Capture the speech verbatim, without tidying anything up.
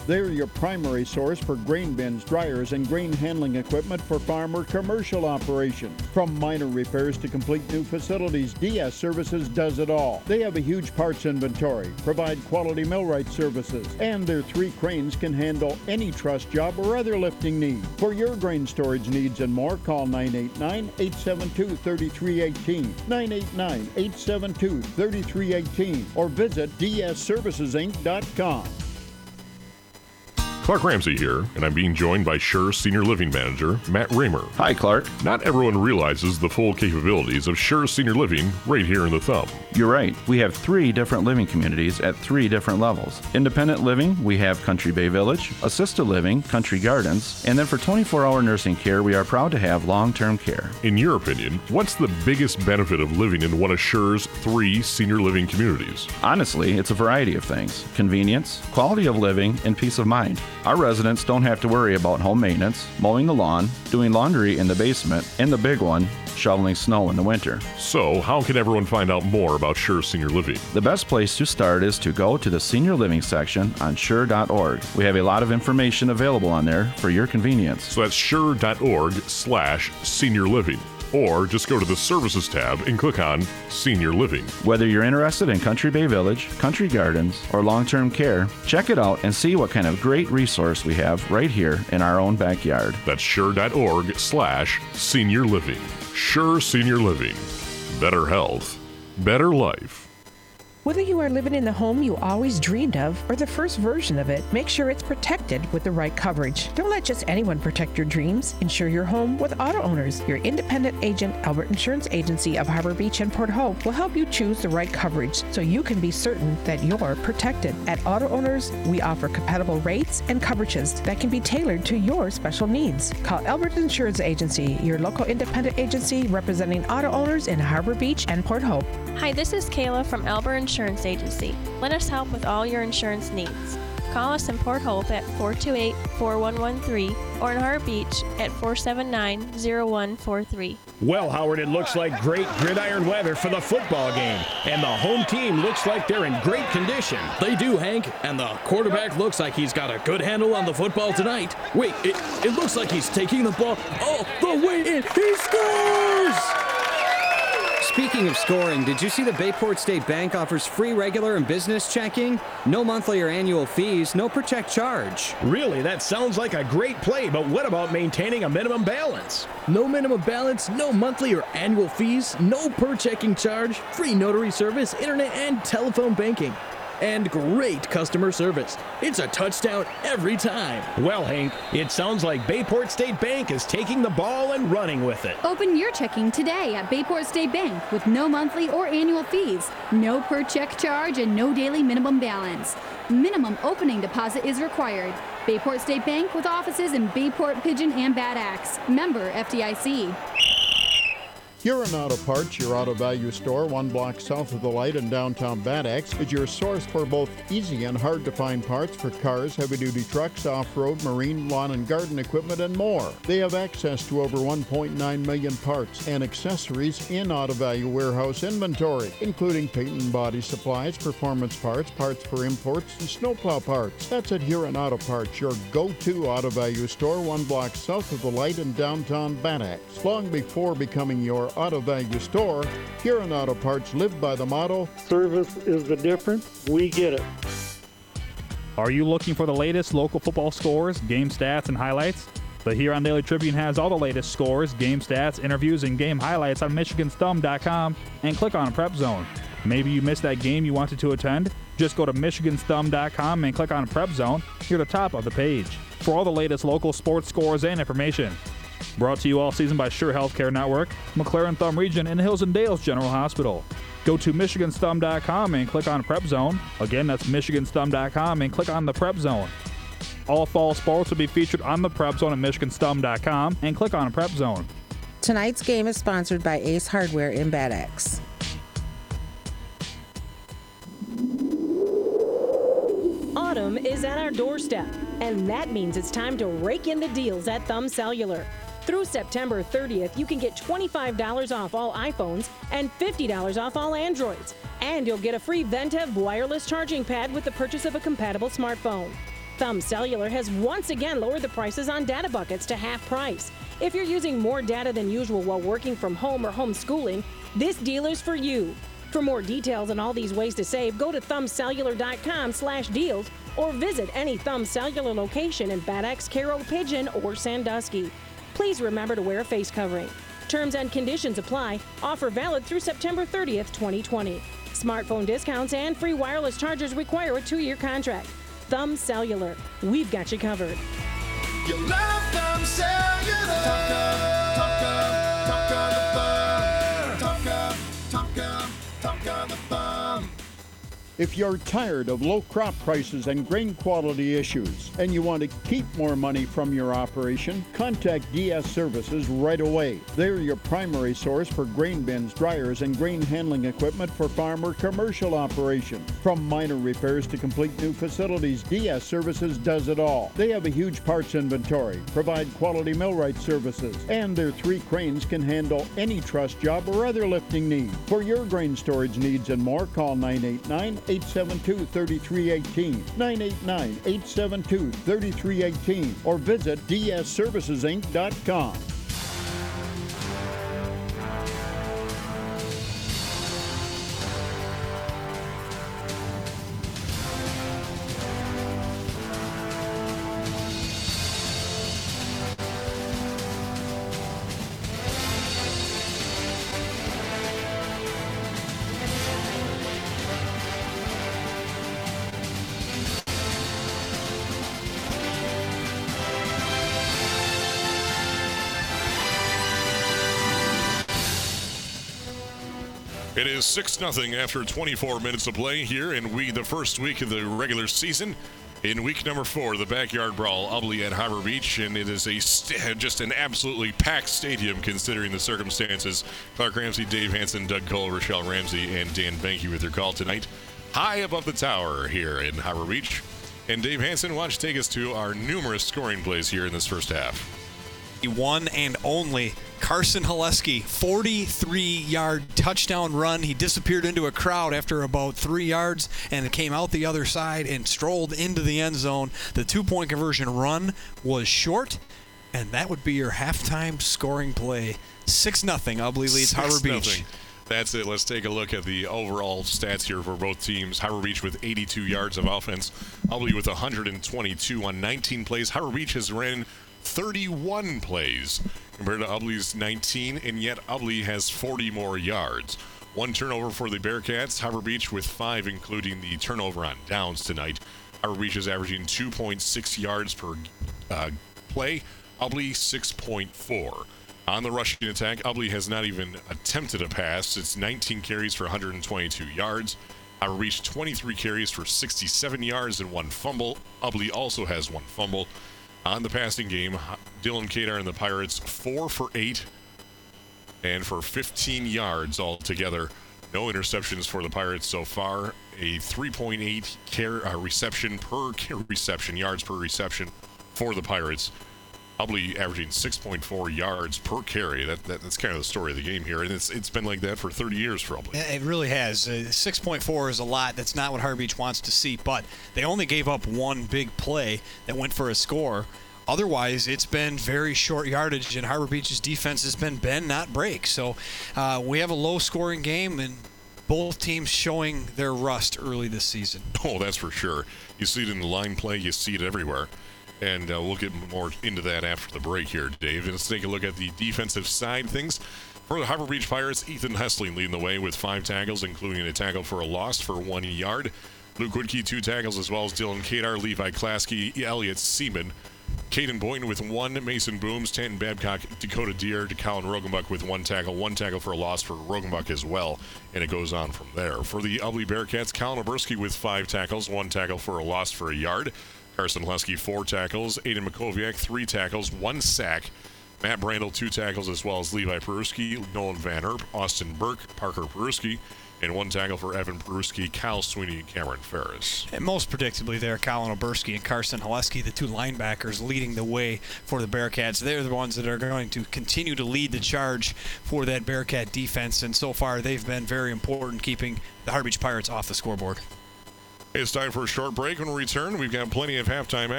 They're your primary source for grain bins, dryers, and grain handling equipment for farm or commercial operations. From minor repairs to complete new facilities, D S Services does it all. They have a huge parts inventory, provide quality millwright services, and their three cranes can handle any truss job or other lifting need. For your grain storage needs and more, call nine eight nine, eight seven two, three three one eight, nine eight nine, eight seven two, three three one eight, or visit d s services inc dot com. Clark Ramsey here, and I'm being joined by Sure Senior Living Manager Matt Raymer. Hi, Clark. Not everyone realizes the full capabilities of Sure Senior Living right here in the Thumb. You're right. We have three different living communities at three different levels. Independent living, we have Country Bay Village. Assisted living, Country Gardens. And then for twenty-four hour nursing care, we are proud to have long-term care. In your opinion, what's the biggest benefit of living in one of Sure's three senior living communities? Honestly, it's a variety of things. Convenience, quality of living, and peace of mind. Our residents don't have to worry about home maintenance, mowing the lawn, doing laundry in the basement, and the big one, shoveling snow in the winter. So, how can everyone find out more about Sure Senior Living? The best place to start is to go to the Senior Living section on sure dot org. We have a lot of information available on there for your convenience. So that's sure dot org slash senior living. Or just go to the Services tab and click on Senior Living. Whether you're interested in Country Bay Village, Country Gardens, or long-term care, check it out and see what kind of great resource we have right here in our own backyard. That's sure dot org slash senior living. Sure Senior Living. Better health. Better life. Whether you are living in the home you always dreamed of or the first version of it, make sure it's protected with the right coverage. Don't let just anyone protect your dreams. Insure your home with Auto Owners. Your independent agent, Albert Insurance Agency of Harbor Beach and Port Hope, will help you choose the right coverage so you can be certain that you're protected. At Auto Owners, we offer compatible rates and coverages that can be tailored to your special needs. Call Albert Insurance Agency, your local independent agency representing auto owners in Harbor Beach and Port Hope. Hi, this is Kayla from Albert Insurance Agency. Let us help with all your insurance needs. Call us in Port Hope at four two eight, four one one three or in Harbor Beach at four seven nine, zero one four three. Well, Howard, it looks like great gridiron weather for the football game, and the home team looks like they're in great condition. They do, Hank, and the quarterback looks like he's got a good handle on the football tonight. Wait, it, it looks like he's taking the ball all the way in. He scores! Speaking of scoring, did you see that Bayport State Bank offers free regular and business checking? No monthly or annual fees, no per check charge. Really, that sounds like a great play, but what about maintaining a minimum balance? No minimum balance, no monthly or annual fees, no per checking charge, free notary service, internet and telephone banking. And great customer service. It's a touchdown every time. Well, Hank, it sounds like Bayport State Bank is taking the ball and running with it. Open your checking today at Bayport State Bank with no monthly or annual fees, no per check charge, and no daily minimum balance. Minimum opening deposit is required. Bayport State Bank with offices in Bayport, Pigeon, and Bad Axe. Member F D I C. Huron Auto Parts, your auto value store, one block south of the light in downtown Bad Axe, is your source for both easy and hard-to-find parts for cars, heavy-duty trucks, off-road, marine, lawn and garden equipment, and more. They have access to over one point nine million parts and accessories in auto value warehouse inventory, including paint and body supplies, performance parts, parts for imports, and snowplow parts. That's at Huron Auto Parts, your go-to auto value store, one block south of the light in downtown Bad Axe. Long before becoming your auto value store, Huron Auto Parts lived by the motto, service is the difference, we get it. Are you looking for the latest local football scores, game stats, and highlights? The Huron Daily Tribune has all the latest scores, game stats, interviews, and game highlights on Michigan Thumb dot com and click on Prep Zone. Maybe you missed that game you wanted to attend? Just go to Michigan Thumb dot com and click on Prep Zone near the top of the page for all the latest local sports scores and information. Brought to you all season by Sure Healthcare Network, McLaren Thumb Region, and Hills and Dales General Hospital. Go to Michigan Thumb dot com and click on Prep Zone. Again, that's Michigan Thumb dot com and click on the Prep Zone. All fall sports will be featured on the Prep Zone at Michigan Thumb dot com and click on Prep Zone. Tonight's game is sponsored by Ace Hardware in Bad Axe. Autumn is at our doorstep, and that means it's time to rake in the deals at Thumb Cellular. Through September thirtieth, you can get twenty-five dollars off all iPhones and fifty dollars off all Androids. And you'll get a free Ventev wireless charging pad with the purchase of a compatible smartphone. Thumb Cellular has once again lowered the prices on data buckets to half price. If you're using more data than usual while working from home or homeschooling, this deal is for you. For more details on all these ways to save, go to thumbcellular.com slash deals or visit any Thumb Cellular location in Bad Axe, Carroll, Pigeon, or Sandusky. Please remember to wear a face covering. Terms and conditions apply. Offer valid through September thirtieth, twenty twenty. Smartphone discounts and free wireless chargers require a two-year contract. Thumb Cellular. We've got you covered. You love Thumb Cellular. Tonka, Tonka the Thumb. Tonka, Tonka, Tonka the Thumb. If you're tired of low crop prices and grain quality issues and you want to keep more money from your operation, contact D S Services right away. They're your primary source for grain bins, dryers, and grain handling equipment for farm or commercial operations. From minor repairs to complete new facilities, D S Services does it all. They have a huge parts inventory, provide quality millwright services, and their three cranes can handle any truss job or other lifting need. For your grain storage needs and more, call nine eight nine, eight seven two, three three one eight, nine eight nine, eight seven two, three three one eight, or visit d s services inc dot com. It is six nothing after twenty-four minutes of play here in we the first week of the regular season. In week number four, the Backyard Brawl, Ubly at Harbor Beach, and it is a st- just an absolutely packed stadium considering the circumstances. Clark Ramsey, Dave Hansen, Doug Cole, Rochelle Ramsey, and Dan Banky with their call tonight. High above the tower here in Harbor Beach. And Dave Hansen, why don't you take us to our numerous scoring plays here in this first half? The one and only Carson Haleski, forty-three-yard touchdown run. He disappeared into a crowd after about three yards and came out the other side and strolled into the end zone. The two-point conversion run was short, and that would be your halftime scoring play. six nothing, Ubly leads Harbor Beach. That's it. Let's take a look at the overall stats here for both teams. Harbor Beach with eighty-two yards of offense. Ubly with one hundred twenty-two on nineteen plays. Harbor Beach has ran thirty-one plays compared to Ubly's nineteen, and yet Ubly has forty more yards. One turnover for the Bearcats. Harbor Beach with five, including the turnover on downs tonight. Harbor Beach is averaging two point six yards per uh, play. Ubly six point four. On the rushing attack, Ubly has not even attempted a pass. It's nineteen carries for one hundred twenty-two yards. Harbor Beach twenty-three carries for sixty-seven yards and one fumble. Ubly also has one fumble. On the passing game, Dylan Kadar and the Pirates four for eight and for fifteen yards altogether. No interceptions for the Pirates so far. A three point eight car- uh, reception per reception, yards per reception for the Pirates. Ubly averaging six point four yards per carry. That, that That's kind of the story of the game here, and it's it's been like that for thirty years for Ubly. It really has. Uh, six point four is a lot. That's not what Harbor Beach wants to see, but they only gave up one big play that went for a score. Otherwise, it's been very short yardage, and Harbor Beach's defense has been bend, not break. So uh, we have a low-scoring game, and both teams showing their rust early this season. Oh, that's for sure. You see it in the line play. You see it everywhere. And uh, we'll get more into that after the break here, Dave. And let's take a look at the defensive side of things. For the Harbor Beach Pirates, Ethan Hessling leading the way with five tackles, including a tackle for a loss for one yard. Luke Woodkey, two tackles, as well as Dylan Kadar, Levi Klasky, Elliott Seaman. Caden Boynton with one, Mason Booms, Tanton Babcock, Dakota Deer, to Colin Rogenbuck with one tackle, one tackle for a loss for Rogenbuck as well, and it goes on from there. For the Ubly Bearcats, Colin Oberski with five tackles, one tackle for a loss for a yard. Carson Haleski, four tackles. Aiden Makoviak, three tackles, one sack. Matt Brandel, two tackles, as well as Levi Peruski, Nolan Van Herp, Austin Burke, Parker Peruski, and one tackle for Evan Peruski, Kyle Sweeney, and Cameron Ferris. And most predictably there, Colin Oberski and Carson Haleski, the two linebackers leading the way for the Bearcats. They're the ones that are going to continue to lead the charge for that Bearcat defense, and so far they've been very important keeping the Harbor Beach Pirates off the scoreboard. It's time for a short break. When we return, we've got plenty of halftime